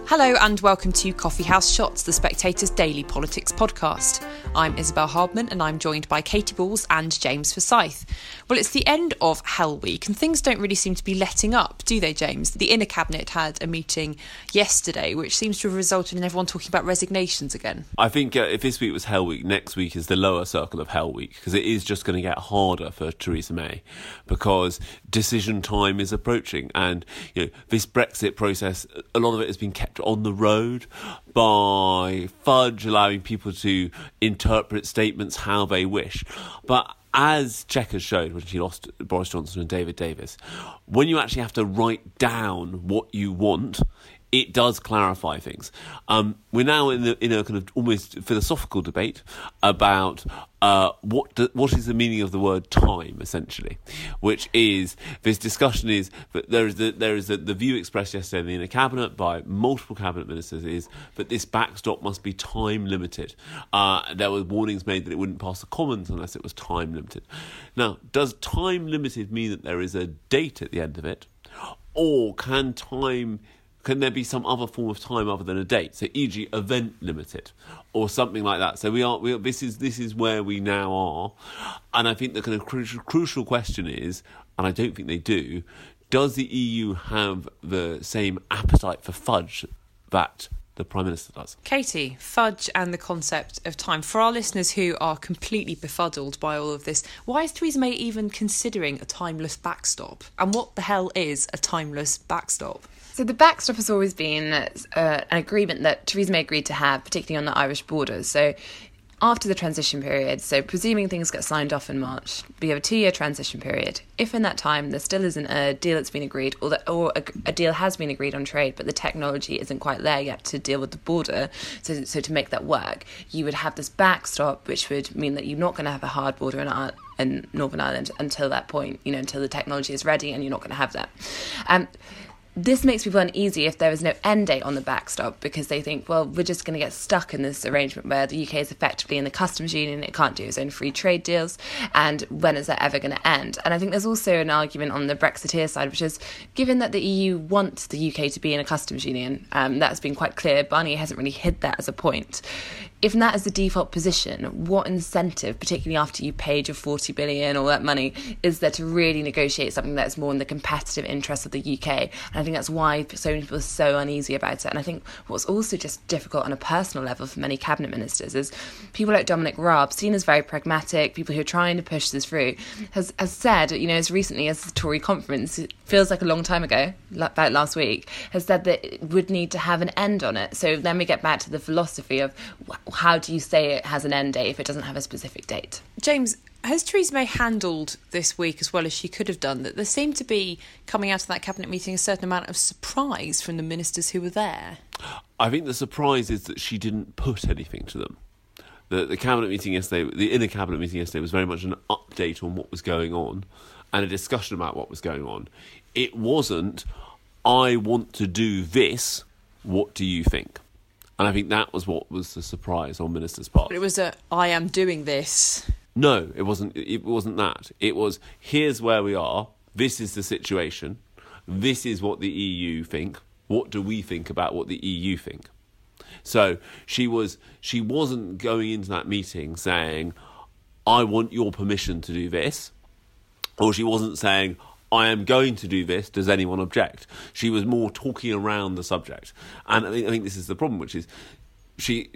Hello and welcome to Coffee House Shots, the Spectator's daily politics podcast. I'm Isabel Hardman and I'm joined by Katy Balls and James Forsyth. Well, it's the end of Hell Week and things don't really seem to be letting up, do they, James? The Inner Cabinet had a meeting yesterday which seems to have resulted in everyone talking about resignations again. I think if this week was Hell Week, next week is the lower circle of Hell Week, because it is just going to get harder for Theresa May because decision time is approaching, and this Brexit process, a lot of it has been kept on the road by fudge, allowing people to interpret statements how they wish. But as Chequers showed when she lost Boris Johnson and David Davis, when you actually have to write down what you want, it does clarify things. We're now in a kind of almost philosophical debate about what is the meaning of the word time, essentially, which is this discussion is that there is the view expressed yesterday in the Inner Cabinet by multiple cabinet ministers is that this backstop must be time limited. There were warnings made that it wouldn't pass the Commons unless it was time limited. Now, does time limited mean that there is a date at the end of it, or can there be some other form of time other than a date? So, e.g., event limited or something like that. So this is where we now are, and I think the kind of crucial question is, and I don't think they do, does the EU have the same appetite for fudge that the Prime Minister does? Katie, fudge and the concept of time. For our listeners who are completely befuddled by all of this, why is Theresa May even considering a timeless backstop? And what the hell is a timeless backstop? So the backstop has always been an agreement that Theresa May agreed to have, particularly on the Irish border. So after the transition period, so presuming things get signed off in March, we have a 2-year transition period. If in that time there still isn't a deal that's been agreed, or a deal has been agreed on trade, but the technology isn't quite there yet to deal with the border, so to make that work, you would have this backstop, which would mean that you're not going to have a hard border in Northern Ireland until that point, until the technology is ready, and you're not going to have that. This makes people uneasy if there is no end date on the backstop, because they think, well, we're just going to get stuck in this arrangement where the UK is effectively in the customs union, it can't do its own free trade deals, and when is that ever going to end? And I think there's also an argument on the Brexiteer side, which is, given that the EU wants the UK to be in a customs union, that's been quite clear, Barnier hasn't really hid that as a point. If that is the default position, what incentive, particularly after you paid your 40 billion, all that money, is there to really negotiate something that's more in the competitive interests of the UK? And I think that's why so many people are so uneasy about it. And I think what's also just difficult on a personal level for many cabinet ministers is people like Dominic Raab, seen as very pragmatic, people who are trying to push this through, has said, as recently as the Tory conference, it feels like a long time ago, about last week, has said that it would need to have an end on it. So then we get back to the philosophy of how do you say it has an end date if it doesn't have a specific date? James, has Theresa May handled this week as well as she could have done? That there seemed to be, coming out of that cabinet meeting, a certain amount of surprise from the ministers who were there. I think the surprise is that she didn't put anything to them. The cabinet meeting yesterday, the Inner Cabinet meeting yesterday, was very much an update on what was going on and a discussion about what was going on. It wasn't, I want to do this, what do you think? And I think that was what was the surprise on ministers' part. But it was I am doing this. No, it wasn't. It wasn't that. It was, here's where we are. This is the situation. This is what the EU think. What do we think about what the EU think? So she wasn't going into that meeting saying, I want your permission to do this. Or she wasn't saying, I am going to do this, does anyone object? She was more talking around the subject. And I think this is the problem, which is she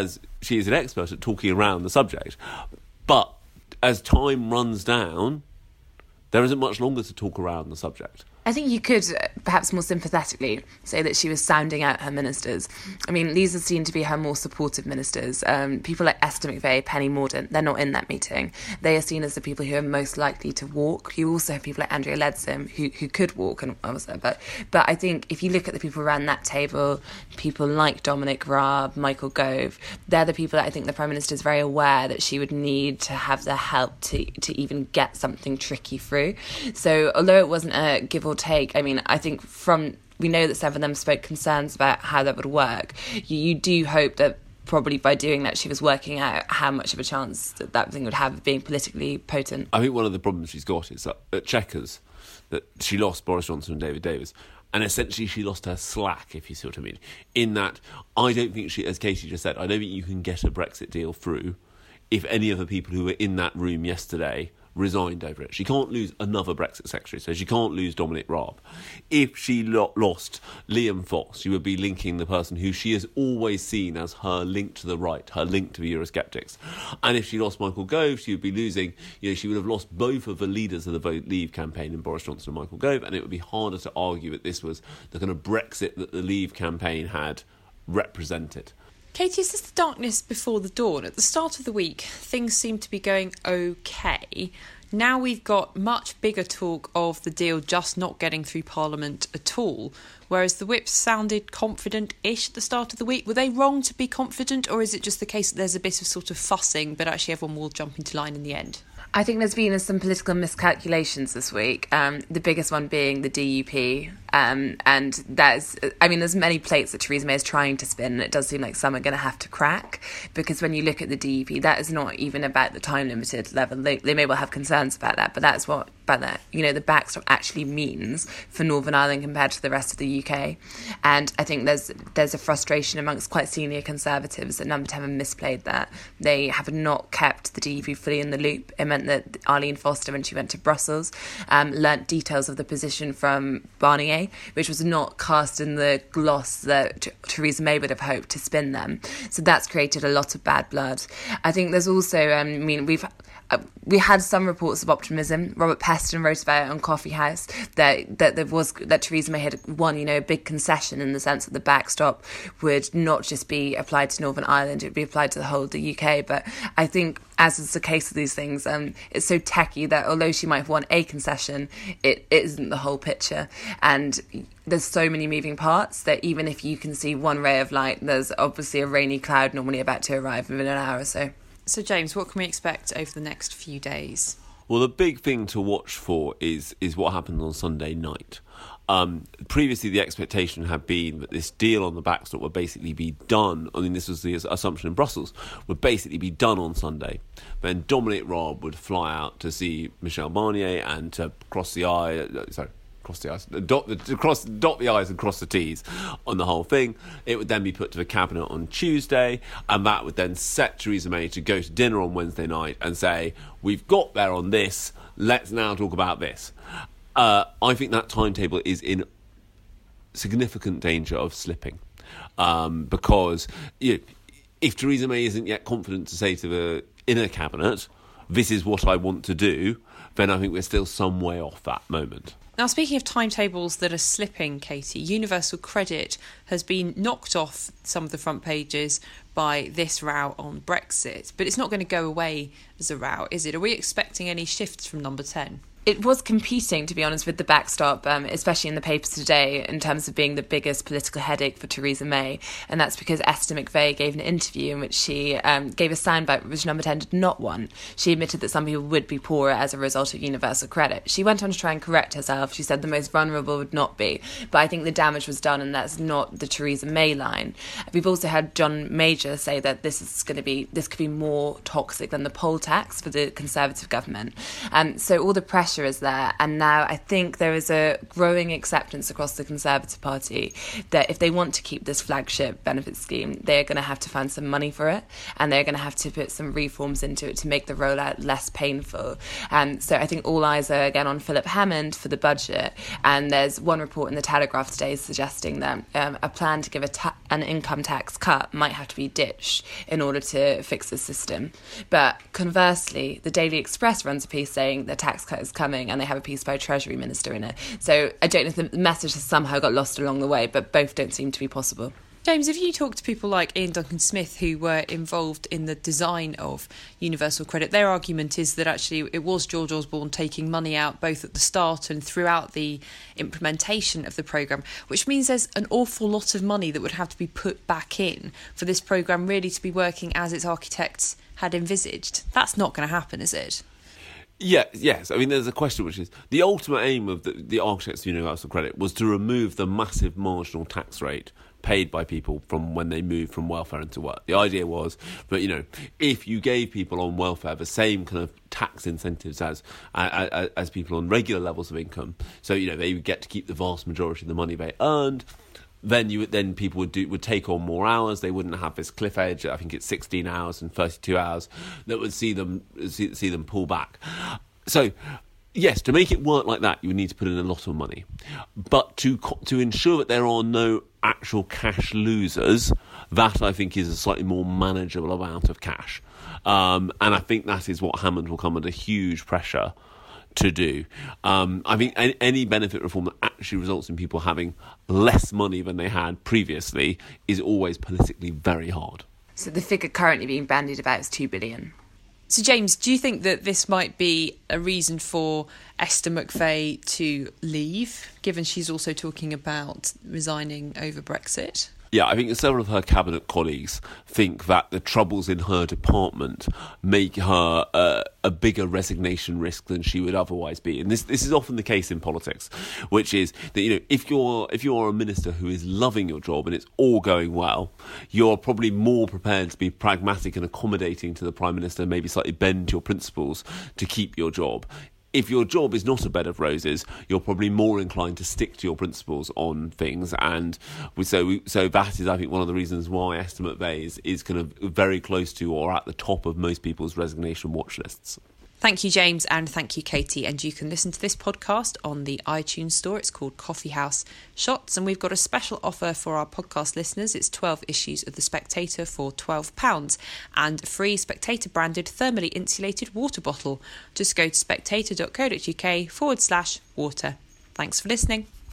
is an expert at talking around the subject. But as time runs down, there isn't much longer to talk around the subject. I think you could, perhaps more sympathetically, say that she was sounding out her ministers. I mean, these are seen to be her more supportive ministers. People like Esther McVey, Penny Mordaunt, they're not in that meeting. They are seen as the people who are most likely to walk. You also have people like Andrea Leadsom, who could walk, and I was there. But I think if you look at the people around that table, people like Dominic Raab, Michael Gove, they're the people that I think the Prime Minister is very aware that she would need to have their help to even get something tricky through. So although it wasn't a give or take, I mean, I think we know that seven of them spoke concerns about how that would work. You do hope that probably by doing that she was working out how much of a chance that thing would have of being politically potent. I think one of the problems she's got is that at Chequers that she lost Boris Johnson and David Davis. And essentially she lost her slack, if you see what I mean. In that, I don't think she, as Katie just said, I don't think you can get a Brexit deal through if any of the people who were in that room yesterday resigned over it. She can't lose another Brexit secretary, so she can't lose Dominic Raab. If she lost Liam Fox, she would be linking the person who she has always seen as her link to the right, her link to the Eurosceptics. And if she lost Michael Gove, she would be losing, she would have lost both of the leaders of the Vote Leave campaign in Boris Johnson and Michael Gove, and it would be harder to argue that this was the kind of Brexit that the Leave campaign had represented. Katie, is this the darkness before the dawn? At the start of the week, things seem to be going okay. Now we've got much bigger talk of the deal just not getting through Parliament at all, whereas the whips sounded confident-ish at the start of the week. Were they wrong to be confident, or is it just the case that there's a bit of sort of fussing, but actually everyone will jump into line in the end? I think there's been some political miscalculations this week, the biggest one being the DUP. And there's many plates that Theresa May is trying to spin, and it does seem like some are going to have to crack, because when you look at the DUP, that is not even about the time-limited level. They may well have concerns about that, but that's what the backstop actually means for Northern Ireland compared to the rest of the UK. And I think there's a frustration amongst quite senior Conservatives that Number 10 have misplayed that. They have not kept the DUP fully in the loop. It meant that Arlene Foster, when she went to Brussels, learnt details of the position from Barnier, which was not cast in the gloss that Theresa May would have hoped to spin them. So that's created a lot of bad blood. I think there's also, we had some reports of optimism. Robert Peston wrote about it on Coffee House that Theresa May had won, a big concession in the sense that the backstop would not just be applied to Northern Ireland, it would be applied to the whole of the UK. But I think, as is the case with these things, it's so techie that although she might have won a concession, it isn't the whole picture. And there's so many moving parts that even if you can see one ray of light, there's obviously a rainy cloud normally about to arrive within an hour or so. So, James, what can we expect over the next few days? Well, the big thing to watch for is what happens on Sunday night. Previously, the expectation had been that this deal on the backstop would basically be done. I mean, this was the assumption in Brussels, would basically be done on Sunday. Then Dominic Raab would fly out to see Michel Barnier and to dot the I's and cross the T's on the whole thing. It would then be put to the Cabinet on Tuesday, and that would then set Theresa May to go to dinner on Wednesday night and say, we've got there on this, let's now talk about this. I think that timetable is in significant danger of slipping, because if Theresa May isn't yet confident to say to the inner Cabinet, this is what I want to do, then I think we're still some way off that moment. Now, speaking of timetables that are slipping, Katie, Universal Credit has been knocked off some of the front pages by this row on Brexit, but it's not going to go away as a row, is it? Are we expecting any shifts from Number 10? It was competing, to be honest, with the backstop, especially in the papers today, in terms of being the biggest political headache for Theresa May. And that's because Esther McVey gave an interview in which she gave a soundbite which Number 10 did not want. She admitted that some people would be poorer as a result of universal credit. She went on to try and correct herself. She said the most vulnerable would not be. But I think the damage was done, and that's not the Theresa May line. We've also had John Major say that this could be more toxic than the poll tax for the Conservative government. So all the pressure is there, and now I think there is a growing acceptance across the Conservative Party that if they want to keep this flagship benefit scheme, they're going to have to find some money for it, and they're going to have to put some reforms into it to make the rollout less painful. So I think all eyes are again on Philip Hammond for the budget, and there's one report in the Telegraph today suggesting that a plan to give an income tax cut might have to be ditched in order to fix the system. But conversely, the Daily Express runs a piece saying the tax cut is coming, and they have a piece by a Treasury Minister in it. So I don't know if the message has somehow got lost along the way, but both don't seem to be possible. James, have you talked to people like Ian Duncan-Smith who were involved in the design of Universal Credit? Their argument is that actually it was George Osborne taking money out both at the start and throughout the implementation of the programme, which means there's an awful lot of money that would have to be put back in for this programme really to be working as its architects had envisaged. That's not going to happen, is it? Yes. I mean, there's a question which is the ultimate aim of the Architects of Universal Credit was to remove the massive marginal tax rate paid by people from when they move from welfare into work. The idea was that, you know, if you gave people on welfare the same kind of tax incentives as people on regular levels of income, so, you know, they would get to keep the vast majority of the money they earned, then people would take on more hours. They wouldn't have this cliff edge. I think it's 16 hours and 32 hours that would see them pull back. So, yes, to make it work like that, you would need to put in a lot of money. But to ensure that there are no actual cash losers, that I think is a slightly more manageable amount of cash. And I think that is what Hammond will come under huge pressure to do. I think any benefit reform that actually results in people having less money than they had previously is always politically very hard. So the figure currently being bandied about is 2 billion. So, James, do you think that this might be a reason for Esther McVey to leave, given she's also talking about resigning over Brexit? Yeah, I think several of her cabinet colleagues think that the troubles in her department make her a bigger resignation risk than she would otherwise be. And this is often the case in politics, which is that, you know, if you're a minister who is loving your job and it's all going well, you're probably more prepared to be pragmatic and accommodating to the Prime Minister, maybe slightly bend your principles to keep your job. If your job is not a bed of roses, you're probably more inclined to stick to your principles on things, and so that is, I think, one of the reasons why Esther McVey is kind of very close to or at the top of most people's resignation watch lists. Thank you, James, and thank you, Katie. And you can listen to this podcast on the iTunes store. It's called Coffee House Shots, and we've got a special offer for our podcast listeners. It's 12 issues of The Spectator for £12 and a free Spectator-branded thermally insulated water bottle. Just go to spectator.co.uk/water. Thanks for listening.